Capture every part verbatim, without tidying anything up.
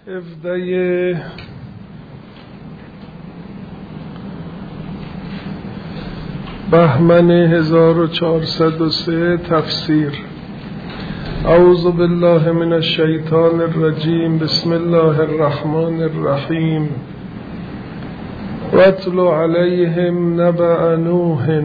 هفده بهمن هزار و چهارصد و سه تفسیر. اعوذ بالله من الشیطان الرجیم. بسم الله الرحمن الرحیم. واتل علیهم نبأ نوح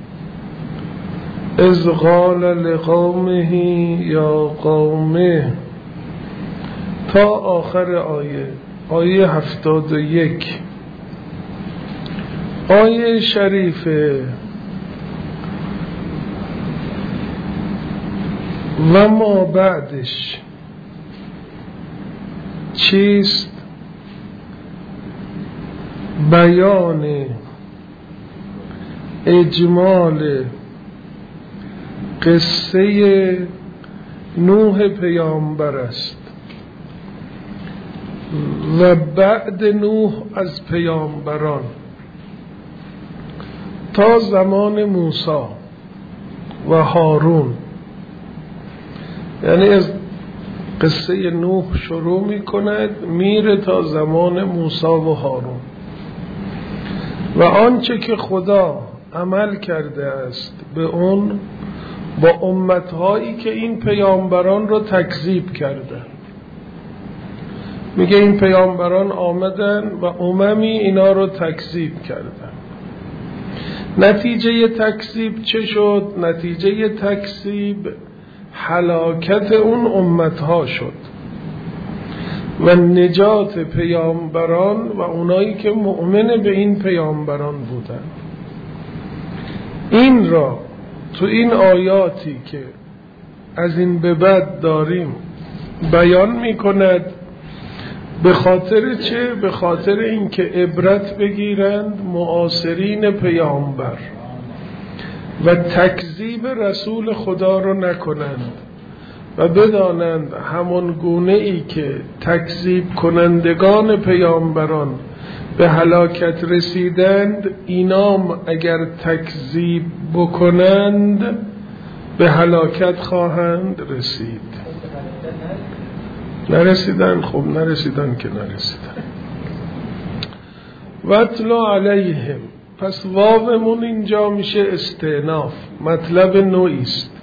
اذ قال لقومه یا قومه تا آخر آیه. آیه هفتاد و یک. آیه شریفه و ما بعدش چیست؟ بیان اجمال قصه نوح پیامبر است و بعد نوح از پیامبران تا زمان موسی و هارون، یعنی از قصه نوح شروع می کند میره تا زمان موسی و هارون و آنچه که خدا عمل کرده است به اون با امتهایی که این پیامبران رو تکذیب کردن. میگه این پیامبران آمدن و اممی اینا رو تکذیب کردن. نتیجه تکذیب چه شد؟ نتیجه تکذیب هلاکت اون امتها شد و نجات پیامبران و اونایی که مؤمن به این پیامبران بودن. این را تو این آیاتی که از این به بعد داریم بیان می کند. به خاطر چه؟ به خاطر اینکه عبرت بگیرند معاصرین پیامبر و تکذیب رسول خدا رو نکنند و بدانند همان گونه ای که تکذیب کنندگان پیامبران به هلاکت رسیدند، اینام اگر تکذیب بکنند به هلاکت خواهند رسید. نرسیدن؟ خب نرسیدن که نرسیدن. واتلو علیهم، پس واومون اینجا میشه استئناف، مطلب نوعی است.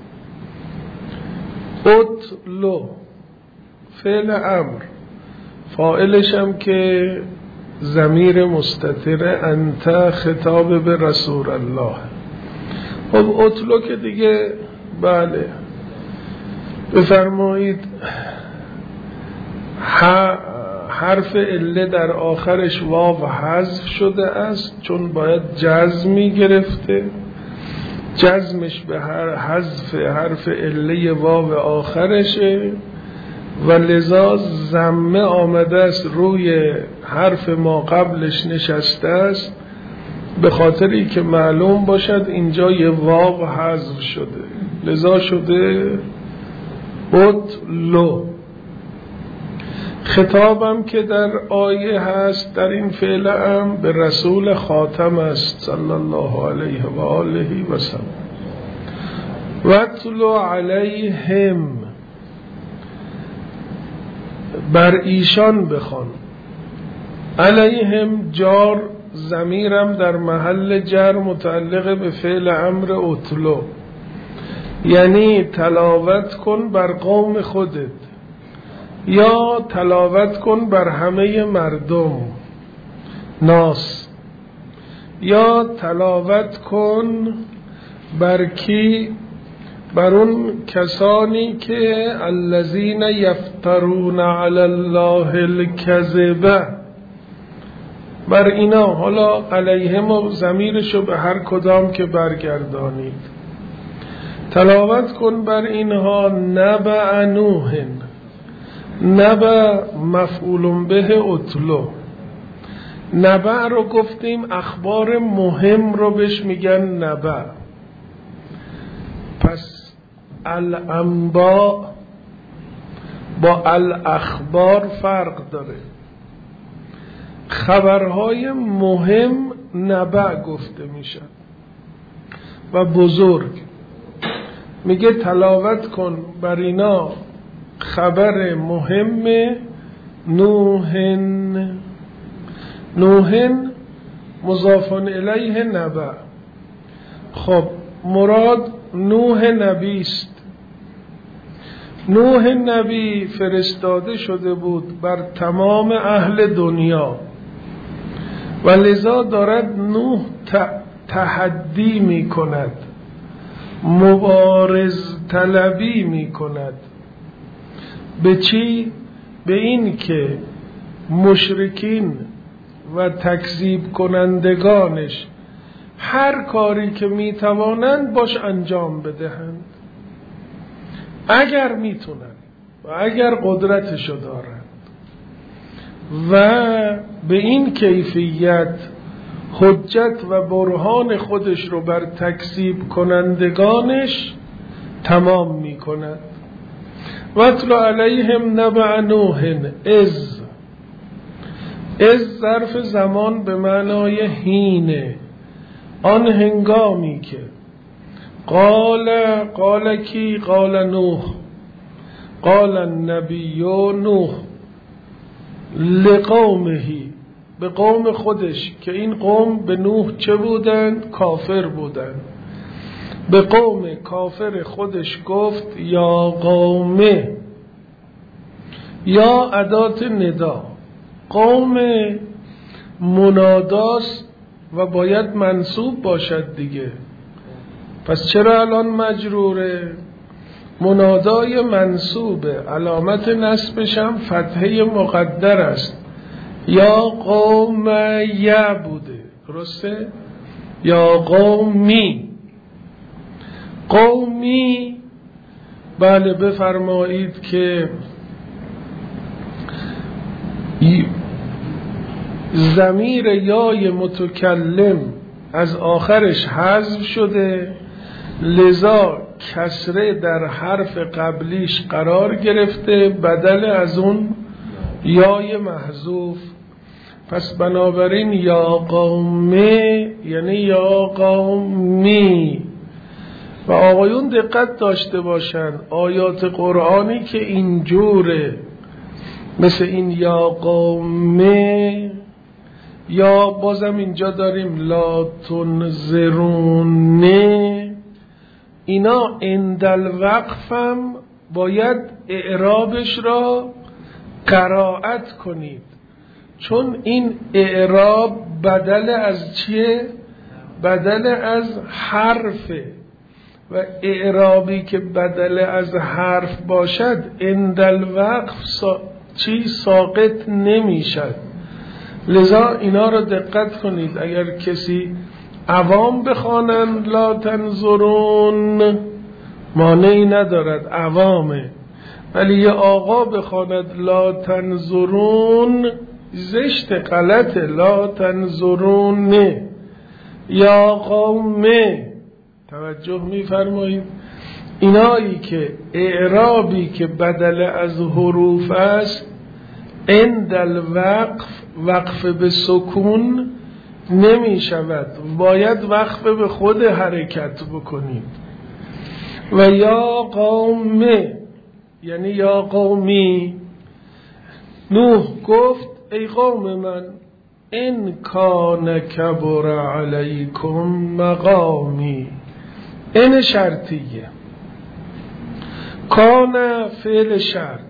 اتلو فعل امر، فاعلش هم که ضمیر مستتر انت خطاب به رسول الله. خب اتلو که دیگه بله بفرمایید حرف عله در آخرش واو حذف شده است چون باید جزمی گرفته. جزمش به هر حذف حرف عله واو آخرشه و لذا ضمه آمده است روی حرف ما قبلش نشسته است، به خاطری که معلوم باشد اینجا یه واو حذف شده، لذا شده اتلو. خطابم که در آیه هست در این فعل ام به رسول خاتم است صلی الله علیه و آله و سلم. واتلو علیهم، بر ایشان بخوان. علیهم جار ضمیرم در محل جر متعلق به فعل امر اتلو، یعنی تلاوت کن بر قوم خودت یا تلاوت کن بر همه مردم ناس، یا تلاوت کن بر کی؟ بر اون کسانی که الذین یفترون علی الله الکذب، بر اینا. حالا علیهم و ضمیرشو به هر کدام که برگردانید. تلاوت کن بر اینها نبأ نوح. نبأ مفعول به اتلو. نبأ رو گفتیم اخبار مهم رو بهش میگن نبأ. پس الانباء با الاخبار فرق داره. خبرهای مهم نبأ گفته میشن و بزرگ. میگه تلاوت کن بر اینا خبر مهمه نوحن نوحن مضاف الیه نبع. خب مراد نوح نبی است. نوح نبی فرستاده شده بود بر تمام اهل دنیا و لذا دارد نوح تحدی می کند، مبارز طلبی می کند. به چی؟ به این که مشرکین و تکذیب کنندگانش هر کاری که می توانند باش انجام بدهند، اگر می توانند و اگر قدرتشو دارند، و به این کیفیت حجت و برهان خودش رو بر تکذیب کنندگانش تمام می کند. وَاتْلُ عَلَیْهِمْ نَبَأَ نُوحٍ اذ اذ ظرف زمان به معنای حینه، آن هنگامی که قال قال کی قال نوح قال النبی نوح لقومه، به قوم خودش، که این قوم به نوح چه بودند؟ کافر بودند. به قوم کافر خودش گفت یا قومه، یا ادات ندا، قوم مناداست و باید منصوب باشد دیگه، پس چرا الان مجروره؟ منادای منصوبه، علامت نصبش هم فتحه مقدر است. یا قوم یا بوده، درسته؟ یا قومی قومی. بله بفرمایید که ضمیر یای متکلم از آخرش حذف شده، لذا کسره در حرف قبلیش قرار گرفته بدل از اون یای محذوف. پس بنابراین یا قومه یعنی یا قومی. و آقایون دقت داشته باشن، آیات قرآنی که اینجوره مثل این یا قومه، یا بازم اینجا داریم لا تنظرونه، اینا اندل وقفم باید اعرابش را قرائت کنید، چون این اعراب بدل از چیه؟ بدل از حرفه، و اعرابی که بدل از حرف باشد اندل وقف سا... چی ساقط نمیشد. لذا اینا رو دقت کنید، اگر کسی عوام بخوانند لا تنظرون مانعی ندارد، عوامه، ولی یه آقا بخواند لا تنظرون زشت، غلطه. لا تنظرون یا قومه. توجه میفرمایید، اینایی که اعرابی که بدل از حروف است اندل وقف وقف به سکون نمی شود، باید وقف به خود حرکت بکنید. و یا قومه یعنی یا قومی. نوح گفت ای قوم من ان کان کبر علیکم مقامی، این شرطیه، کان فعل شرط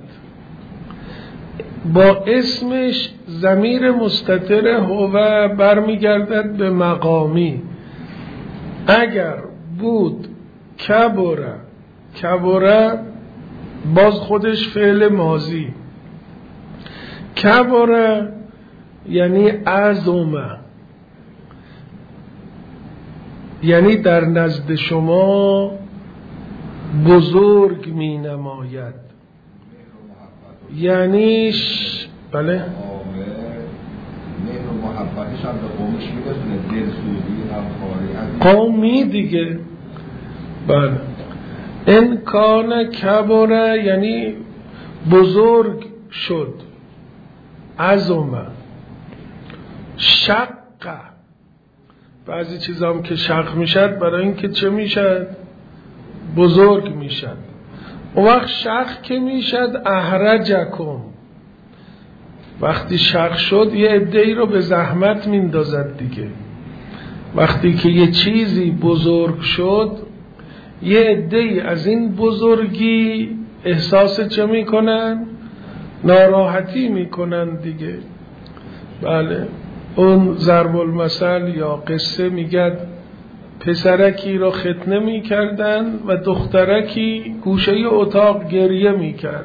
با اسمش ضمیر مستتر هو برمیگردد به مقامی. اگر بود کبره، کبره باز خودش فعل ماضی، کبره یعنی عظمه، یعنی در نزد شما بزرگ می نماید، یعنی ش... بله قومی دیگه. بله ان کان کبره یعنی بزرگ شد، عظمه، شق، بعضی چیزا هم که شق میشد برای اینکه چه میشد؟ بزرگ میشد. اون وقت شق که میشد احرجکم، وقتی شق شد یه عده‌ای رو به زحمت میندازد دیگه. وقتی که یه چیزی بزرگ شد یه عده‌ای از این بزرگی احساس چه میکنن؟ ناراحتی میکنن دیگه. بله، اون ضرب المثل یا قصه میگه پسرکی را ختنه میکردن و دخترکی گوشه اتاق گریه میکرد.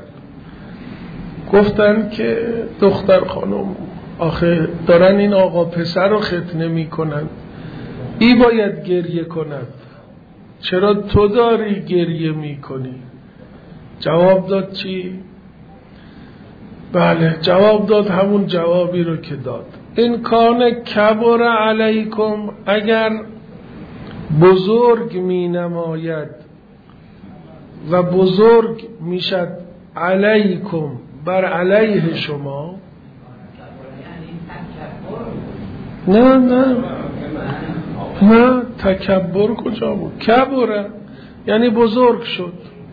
گفتن که دختر خانم آخه دارن این آقا پسر رو ختنه میکنن، ای باید گریه کند، چرا تو داری گریه میکنی؟ جواب داد چی؟ بله، جواب داد همون جوابی رو که داد. این کان کبر علیکم، اگر بزرگ می نماید و بزرگ میشد علیکم، بر علیه شما. نه نه نه تکبر کجا بود؟ کبره یعنی بزرگ شد.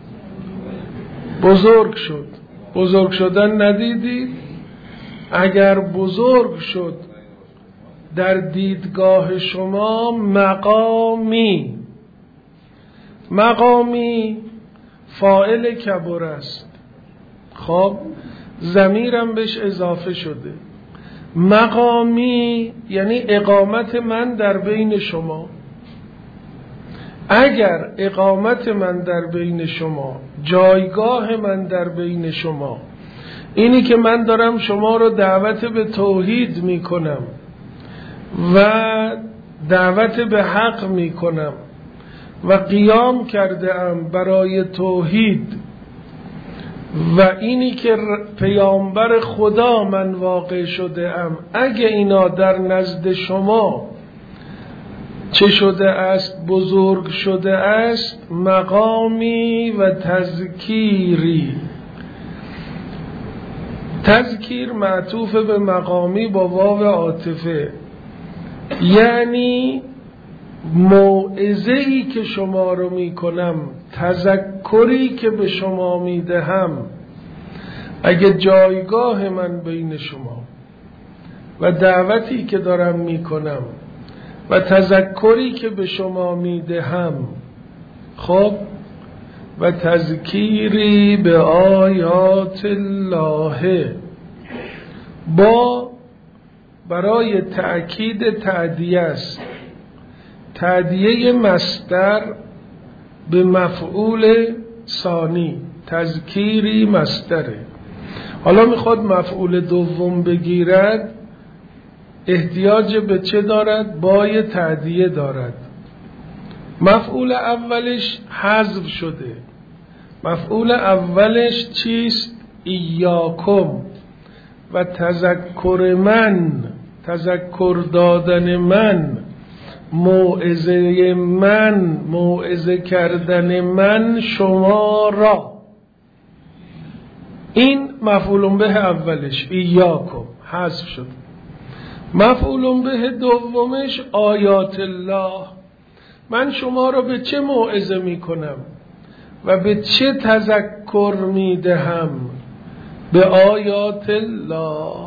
بزرگ شد. بزرگ شدن ندیدید؟ اگر بزرگ شد در دیدگاه شما مقامی، مقامی فاعل کبر است. خب ضمیرم بهش اضافه شده. مقامی یعنی اقامت من در بین شما. اگر اقامت من در بین شما، جایگاه من در بین شما، اینی که من دارم شما رو دعوت به توحید میکنم و دعوت به حق میکنم و قیام کرده ام برای توحید و اینی که پیامبر خدا من واقع شده ام، اگه اینا در نزد شما چه شده است؟ بزرگ شده است. مقامی و تذکیری. تذکیر معطوف به مقامی با واو عاطفه، یعنی موعظه‌ای که شما رو میکنم، تذکری که به شما میدهم، اگه جایگاه من بین شما و دعوتی که دارم میکنم و تذکری که به شما میدهم، خب و تذکیری به آیات الله، با برای تأکید تعدیه است. تعدیه مصدر به مفعول ثانی، تذکیری مصدره. حالا میخواد مفعول دوم بگیرد، احتیاج به چه دارد؟ بای تعدیه دارد. مفعول اولش حذف شده. مفعول اولش چیست؟ ایاکم. و تذکر من، تذکر دادن من، موعظه من، موعظه کردن من شما را. این مفعول به اولش ایاکم حذف شد. مفعول به دومش آیات الله، من شما را به چه موعظه می کنم و به چه تذکر می دهم؟ به آیات الله.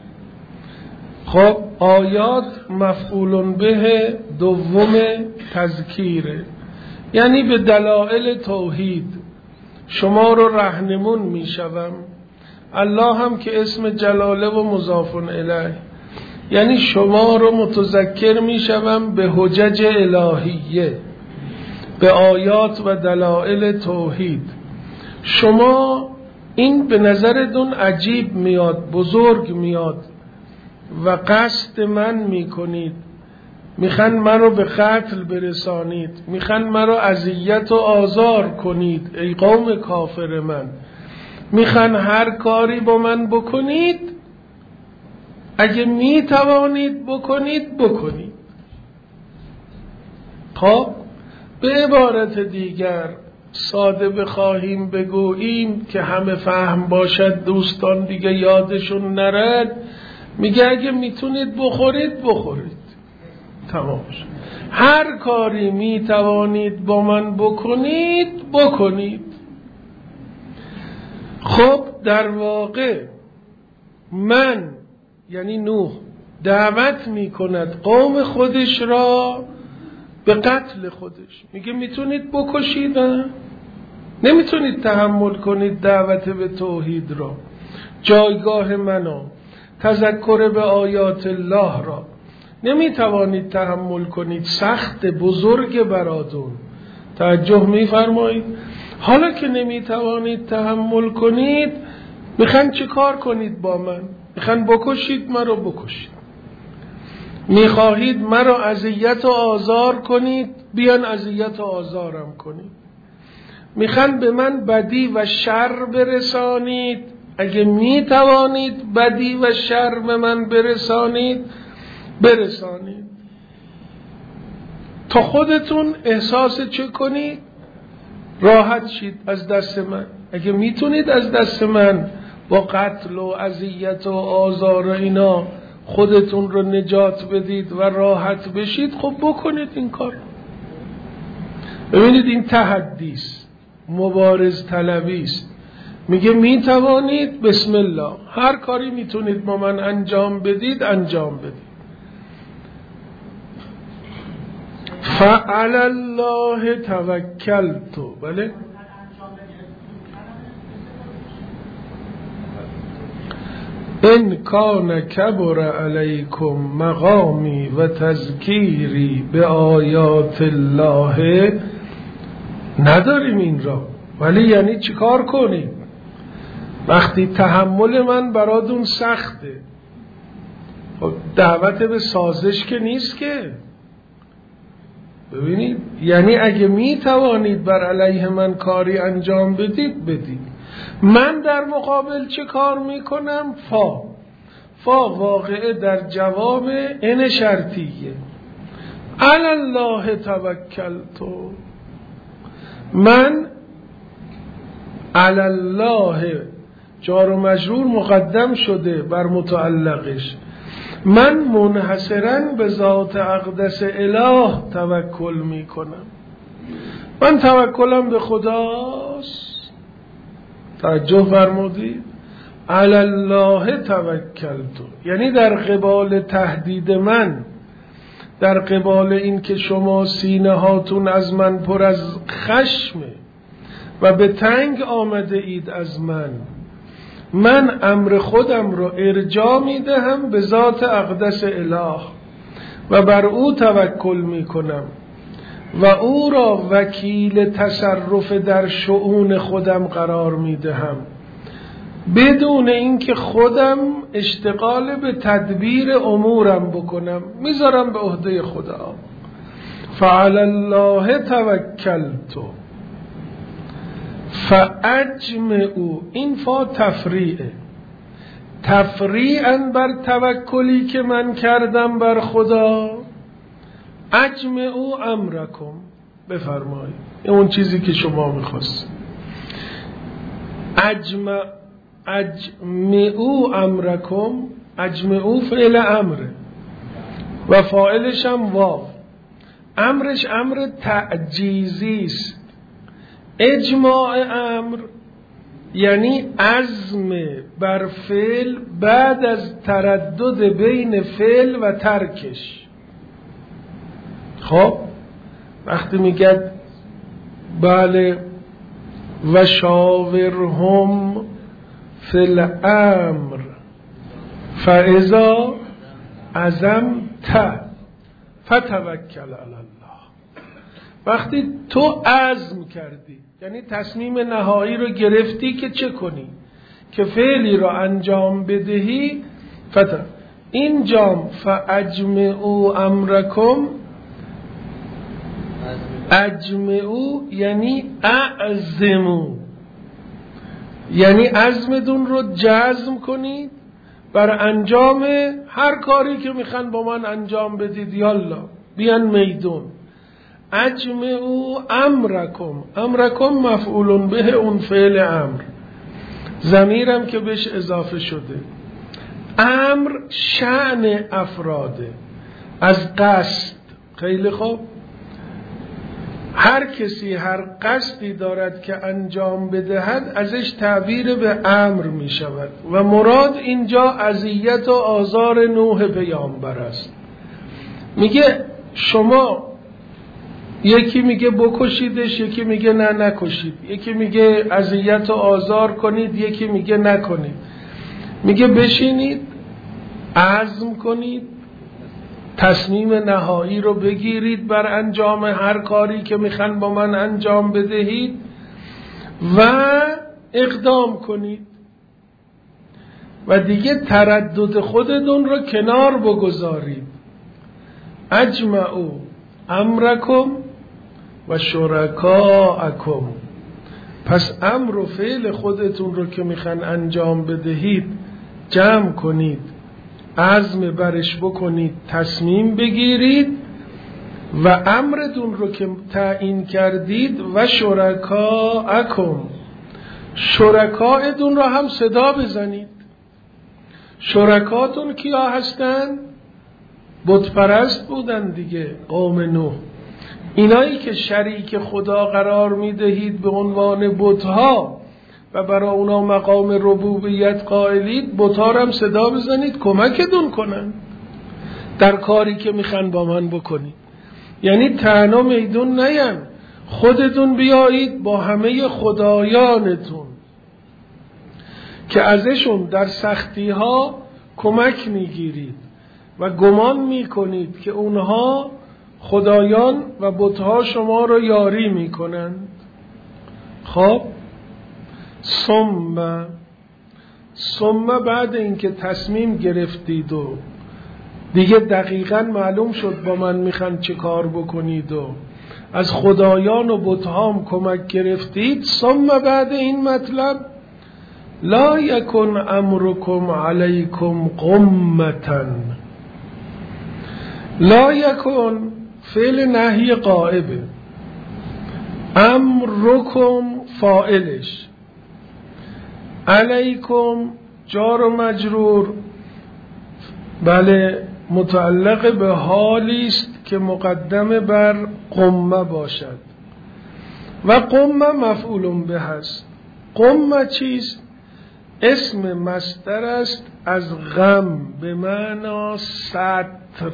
خب آیات مفعول به دوم تذکیره، یعنی به دلائل توحید شما رو راهنمون می شوم. الله هم که اسم جلاله و مضاف الیه، یعنی شما رو متذکر می شوم به حجج الهیه، به آیات و دلائل توحید. شما این به نظرتون عجیب میاد، بزرگ میاد و قصد من میکنید، میخوان من رو به قتل برسانید، میخوان من رو اذیت و آزار کنید ای قوم کافر من، میخوان هر کاری با من بکنید، اگه میتوانید بکنید بکنید. خب به عبارت دیگر ساده بخواهیم بگوییم که همه فهم باشد، دوستان دیگه یادشون نرد، میگه اگه میتونید بخورید بخورید، تمام شد. هر کاری میتوانید با من بکنید بکنید. خب در واقع من یعنی نوح دعوت میکند قوم خودش را به قتل خودش. میگه میتونید بکشید؟ نمیتونید تحمل کنید دعوت به توحید را، جایگاه منو، تذکر به آیات الله را نمیتوانید تحمل کنید، سخت بزرگ براتون. توجه میفرمایید؟ حالا که نمیتوانید تحمل کنید، میخوان چه کار کنید با من؟ میخوان بکشید مرا، بکشید. میخواهید مرا اذیت و آزار کنید، بیان اذیت و آزارم کنید. میخوان به من بدی و شر برسانید، اگه میتوانید بدی و شر به من برسانید برسانید. تا خودتون احساس چه کنید؟ راحت شید از دست من. اگه میتونید از دست من با قتل و اذیت و آزار و اینا خودتون رو نجات بدید و راحت بشید، خب بکنید این کار. ببینید این تحدی است، مبارز طلبی است. میگه میتوانید، بسم الله، هر کاری میتونید با من انجام بدید انجام بدید. فعلی الله توکلت. بله ان کان کبر علیکم مقامی و تذکیری به آیات الله. نداریم این را، ولی یعنی چیکار کنیم وقتی تحمل من براتون سخته؟ خب دعوت به سازش که نیست که. ببینید، یعنی اگه می توانید بر علیه من کاری انجام بدید بدید. من در مقابل چه کار می کنم؟ فا فا واقعه در جواب ان شرطیه. علی الله توکلت. من علی الله جار و مجرور مقدم شده بر متعلقش. من منحصراً به ذات اقدس اله توکل می کنم. من توکلم به خداست. توجه فرمودید؟ علی الله توکلت، یعنی در قبال تهدید من، در قبال این که شما سینه هاتون از من پر از خشمه و به تنگ آمده اید از من، من امر خودم رو ارجاع میدهم به ذات اقدس اله و بر او توکل میکنم و او را وکیل تصرف در شؤون خودم قرار میدهم، بدون اینکه خودم اشتغال به تدبیر امورم بکنم، میذارم به عهده خدا. فعلی الله توکلت فاجمعوا. این فا تفریعه، تفریعاً بر توکلی که من کردم بر خدا. اجمعوا امرکم. بفرمایید اون چیزی که شما میخواست. اجمع اجمعوا امرکم. اجمعوا فعل امره و فاعلش هم واو. امرش امر تعجیزی است. اجماع امر یعنی عزم بر فعل بعد از تردد بین فعل و ترکش. خب وقتی میگه بله و شاورهم فی الامر فاذا عزمت فتوکل علی الله. وقتی تو عزم کردی، یعنی تصمیم نهایی رو گرفتی که چه کنی، که فعلی رو انجام بدهی، فتا اینجام فاجمعوا امرکم. اجمعوا یعنی اعزموا، یعنی عزمتون رو جزم کنید بر انجام هر کاری که میخوان با من انجام بدید. یالا بیان میدون. اجمعوا امرکم. امرکم مفعول به اون فعل امر، ضمیرم که بهش اضافه شده. امر شأن افراده از قصد. خیلی خوب. هر کسی هر قصدی دارد که انجام بدهد ازش تعبیر به امر می شود و مراد اینجا اذیت و آزار نوح پیامبر است. میگه شما، یکی میگه بکشیدش، یکی میگه نه نکشید، یکی میگه اذیت و آزار کنید، یکی میگه نکنید. میگه بشینید عزم کنید، تصمیم نهایی رو بگیرید بر انجام هر کاری که میخوان با من انجام بدهید و اقدام کنید و دیگه تردد خودتون رو کنار بگذارید. اجمعوا امرکم و شرکاءکم. پس امر و فعل خودتون رو که میخوان انجام بدهید جمع کنید، عزم برش بکنید، تصمیم بگیرید و امرتون رو که تعیین کردید و شرکاءکم، شرکایتون رو هم صدا بزنید. شرکاتون کیا هستن؟ بت پرست بودن دیگه، قوم نوح. اینایی که شریک خدا قرار میدهید به عنوان بت‌ها و برای اونا مقام ربوبیت قائلید، بت‌ها رو هم صدا بزنید کمکتون کنن در کاری که میخوان با من بکنید. یعنی تنها میدون نیان، خودتون بیایید با همه خدایانتون که ازشون در سختی ها کمک میگیرید و گمان میکنید که اونها خدایان و بت‌ها شما رو یاری میکنند. خب ثم ثم بعد اینکه تصمیم گرفتید و دیگه دقیقاً معلوم شد با من میخوان چه کار بکنید و از خدایان و بت‌هام کمک گرفتید، ثم بعد این مطلب لا یکن امرکم علیکم غمة. لا یکن فعل نهی غائبه، امرکم فاعلش، علیکم جار و مجرور، بله متعلق به حالی است که مقدم بر قمه باشد و قمه مفعول به است. قمه چیست؟ اسم مصدر است از غم به معنی ستر،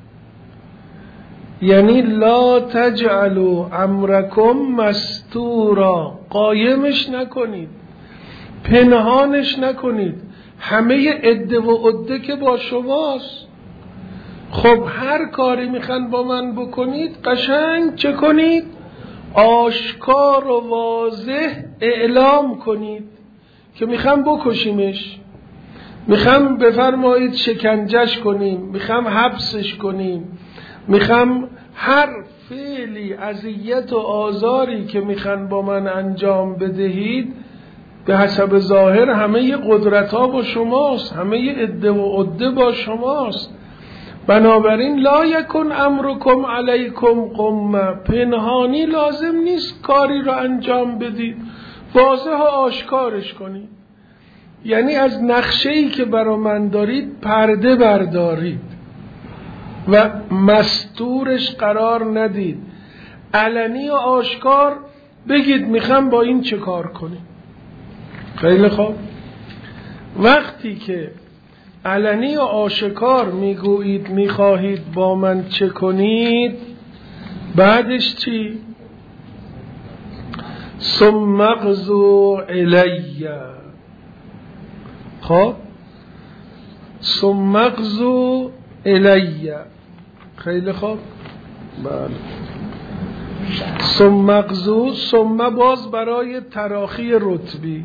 یعنی لا تجعلوا امرکم مستورا، قایمش نکنید، پنهانش نکنید. همه عده و عده که با شماست، خب هر کاری میخوان با من بکنید قشنگ چه کنید؟ آشکار و واضح اعلام کنید که میخوام بکشیمش، میخوام بفرمایید شکنجش کنیم، میخوام حبسش کنیم، میخوام هر فعلی اذیت و آزاری که میخوان با من انجام بدهید. به حسب ظاهر همه قدرت ها با شماست، همه عده و عده با شماست. بنابراین لا یکن امرکم علیکم غمه، پنهانی لازم نیست کاری رو انجام بدید، واضح و آشکارش کنید. یعنی از نقشه‌ای که برا من دارید پرده بردارید و مستورش قرار ندید، علنی و آشکار بگید میخوام با این چه کار کنید. خیلی خوب، وقتی که علنی و آشکار میگویید میخواهید با من چه کنید، بعدش چی؟ ثم اغزوا الی. خب ثم اغزوا الی. خیلی خوب، بله. ثم اغزوا، ثم باز برای تراخی رتبی.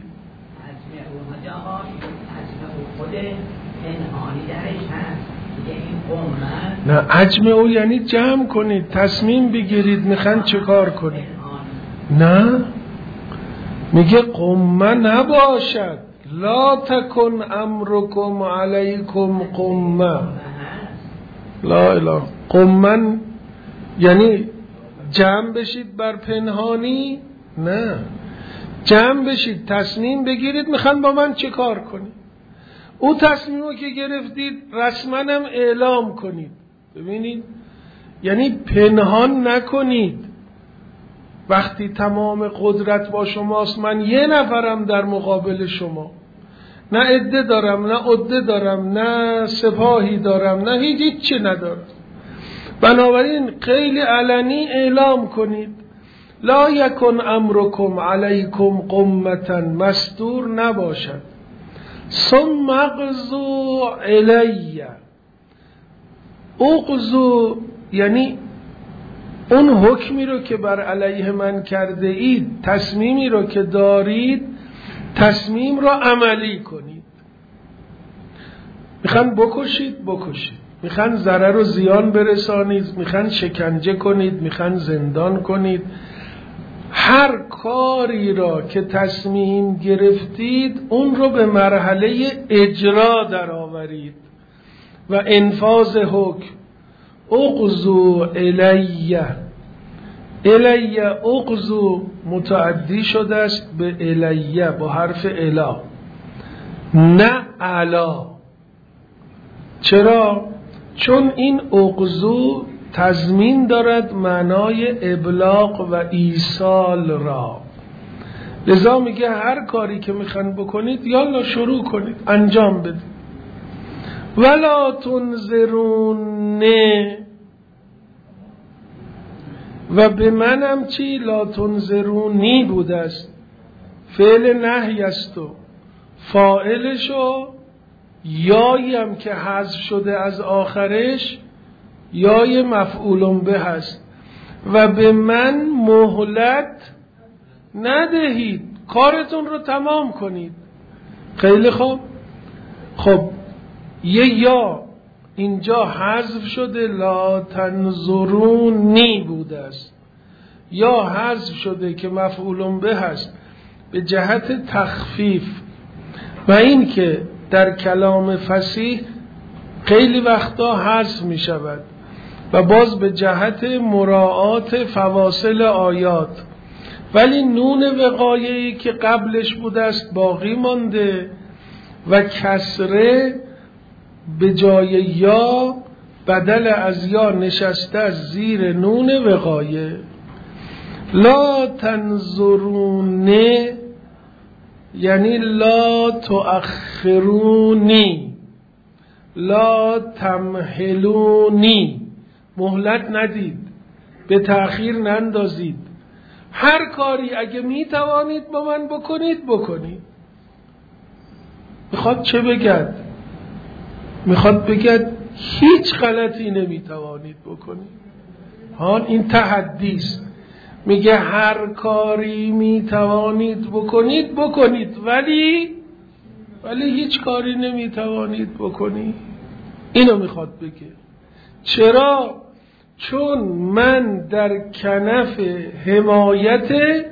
نه اجمعوا یعنی جمع کنید، تصمیم بگیرید میخوان چه کار کنید. نه میگه قمه نباشد، لا تکن امرکم علیکم قمه. لا اله، قمه یعنی جمع بشید بر پنهانی، نه جمع بشید تصمیم بگیرید میخوان با من چه کار کنید. او تصمیمو که گرفتید رسما هم اعلام کنید. ببینید، یعنی پنهان نکنید، وقتی تمام قدرت با شماست، من یه نفرم در مقابل شما، نه عده دارم، نه عده دارم، نه سپاهی دارم، نه هیچ هیچی ندارم. بنابراین خیلی علنی اعلام کنید لا یکن امرکم علیکم قمة، مستور نباشد. ثم اقضوا الی، اقضوا یعنی اون حکمی رو که بر علیه من کرده اید، تصمیمی رو که دارید، تصمیم رو عملی کنید. میخوان بکشید بکشید، میخوان ضرر و زیان برسانید، میخوان شکنجه کنید، میخوان زندان کنید، هر کاری را که تصمیم گرفتید اون رو به مرحله اجرا در آورید و انفاذ حکم. اقضوا الی، الی اقضوا متعدی شده است به الی با حرف الا، نه علا. چرا؟ چون این اقضوا تضمین دارد معنای ابلاغ و ایصال را، لذا میگه هر کاری که میخوان بکنید یالا شروع کنید، انجام بدید. ولا تنظرون، و به منم چی؟ لا تنظرونی بوده است، فعل نهی است و فاعلشو یایی هم که حذف شده از آخرش یای مفعول به هست. و به من مهلت ندهید، کارتون رو تمام کنید. خیلی خوب. خب یه یا اینجا حذف شده، لا تنظرونی بوده است، یا حذف شده که مفعول به هست به جهت تخفیف. و این که در کلام فصیح خیلی وقتا حذف می شود و باز به جهت مراعات فواصل آیات، ولی نون وقایعی که قبلش بوده است باقی مانده و کسره به جای یا بدل از یا نشسته از زیر نون وقایع. لا تنظرونه یعنی لا تؤخرونی، لا تمهلونی، مهلت ندید، به تأخیر نندازید. هر کاری اگه می توانید با من بکنید بکنید. میخواد چه بگد؟ میخواد بگد هیچ غلطی نمی توانید بکنید. ها این تحدیست. میگه هر کاری می توانید بکنید بکنید، ولی ولی هیچ کاری نمی توانید بکنید. اینو میخواد بگه. چرا؟ چون من در کنف حمایت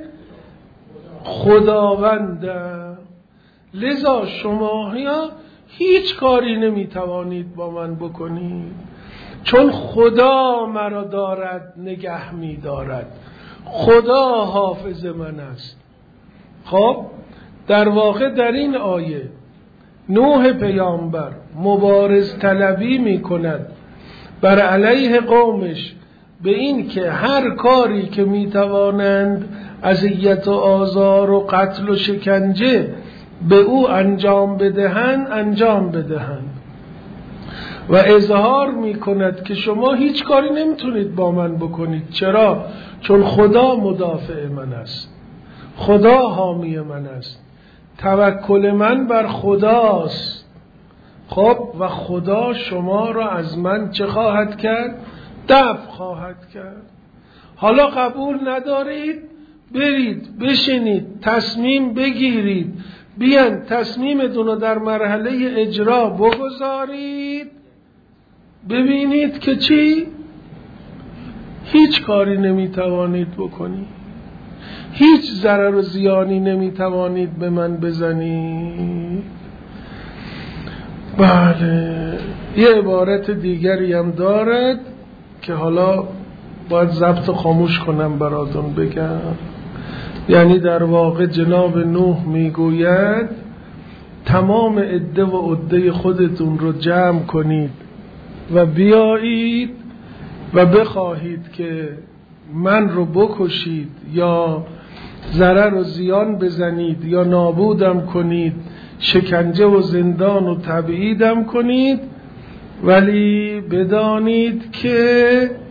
خداوندم، لذا شما هیچ کاری نمی توانید با من بکنید، چون خدا مرا دارد نگه می دارد، خدا حافظ من است. خب در واقع در این آیه نوح پیامبر مبارز طلبی می کند بر علیه قومش به این که هر کاری که می توانند اذیت و آزار و قتل و شکنجه به او انجام بدهند انجام بدهند و اظهار می کند که شما هیچ کاری نمیتونید با من بکنید. چرا؟ چون خدا مدافع من است، خدا حامی من است، توکل من بر خداست. خب و خدا شما را از من چه خواهد کرد؟ دفع خواهد کرد. حالا قبول ندارید؟ برید بشینید تصمیم بگیرید، بیان تصمیمتون رو در مرحله اجرا بگذارید، ببینید که چی؟ هیچ کاری نمیتوانید بکنید، هیچ ضرر و زیانی نمیتوانید به من بزنید. بله یه عبارت دیگری هم دارد که حالا باید ضبط خاموش کنم براتون بگم. یعنی در واقع جناب نوح میگوید تمام عده و عده خودتون رو جمع کنید و بیایید و بخواهید که من رو بکشید یا ضرر و زیان بزنید یا نابودم کنید، شکنجه و زندان و تبعیدم کنید، ولی بدانید که